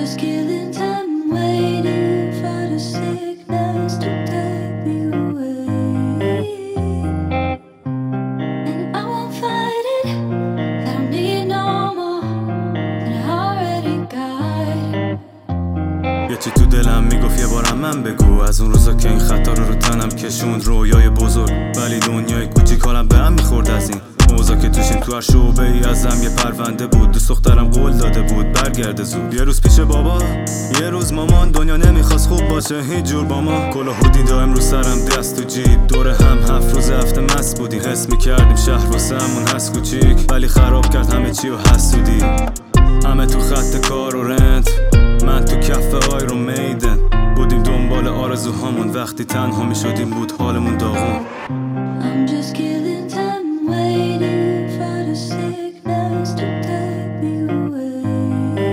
just killing time, waiting for the sickness to take me away. And I won't fight it, I don't need no more than I already got. یه چی تو دلم میگفت یه بارم من بگو، از اون روزا که این خطا رو تنم کشوند. رویای بزرگ ولی دنیای کوچیک حالم به هم میخورد از این اوضاع که توشیم. تو هر شعبه ای ازم یه پرونده بود. دوست دخترم قول داده بود برگرده زود. یه روز پیش بابا، یه روز مامان. دنیا نمیخواست خوب باشه هیچ جور با ما. کلاه و دیدم رو سرم، دست تو جیب. دور هم 7 روز هفته مست بودیم. حس میکردیم شهر واسمون هست کوچیک، ولی خراب کرد همه چی و حسودی. همه تو خط کار و رنت، من تو کف آیرون میدن. بودیم دنبال آرزوهامون، وقتی تنها میشدیم بود حالمون داغون. I'm just killing time, waiting for the sickness to take me away.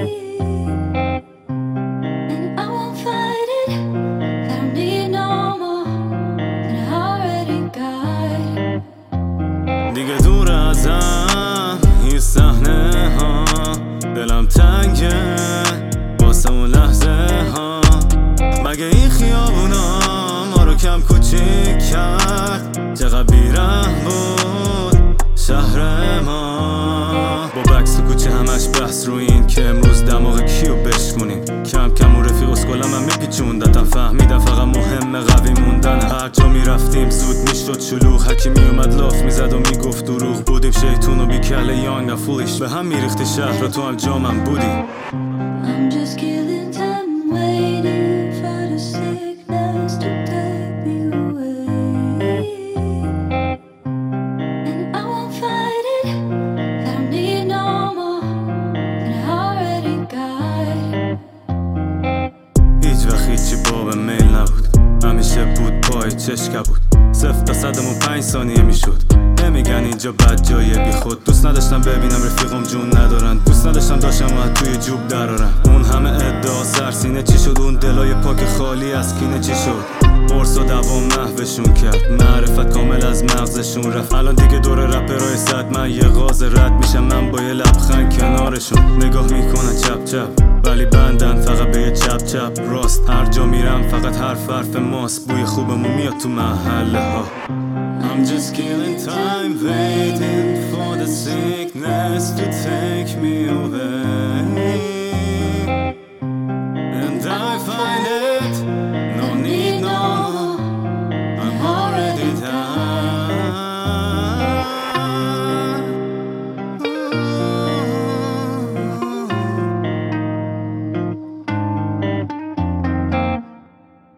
And I won't fight it, I don't need no more than I already got. دیگه دور ازم این صحنه ها، دلم تنگه واسه اون لحظه ها. مگه این خیابونا ما رو کم کوچیک کرد؟ چقدر بیرحم بود شهر ما. با بکس تو کوچه همش بحث رو این که امروز دماغ کیو بشکنیم. کم کم اون رفیق اسکلم هم میپیچوندتم، فهمیدم فقط مهمه قوی موندن. هر جا میرفتیم زود میشد شلوغ، هرکی میومد لاف میزد و میگفت دروغ. بودیم شیطون و بیکله یانگ و فولیش، به هم میریختی شهر رو، تو هم جامم بودی. I'm just killing time, waiting for the sickness to take me away. And I won't fight it, I don't need no more than I already got. هیچ وقت هیچی باب میل نبود، همیشه بود پای چشکه بود. 0 تا 105 ثانیه میشد. نمیگن اینجا بد جایه بی خود. دوست نداشتم ببینم رفیقم جون ندارن، دوست نداشتم داشتم و توی جوب درارن. اون همه ادعا سرسینه چی شد؟ اون دلای پاک خالی از کینه چی شد؟ قرص و دوام محوشون کرد، معرفت کامل از مغزشون رفت. الان دیگه دور رپرای صد، من یه غاز رد میشم، من با یه لبخند کنارشون. نگاه میکنن چپ چپ ولی بندن فقط به یه چپ چپ راست. هر جا میرم فقط حرف ماست، بوی خوبمون میاد تو محله ها. I'm just killing time, waiting for the sickness to take me away.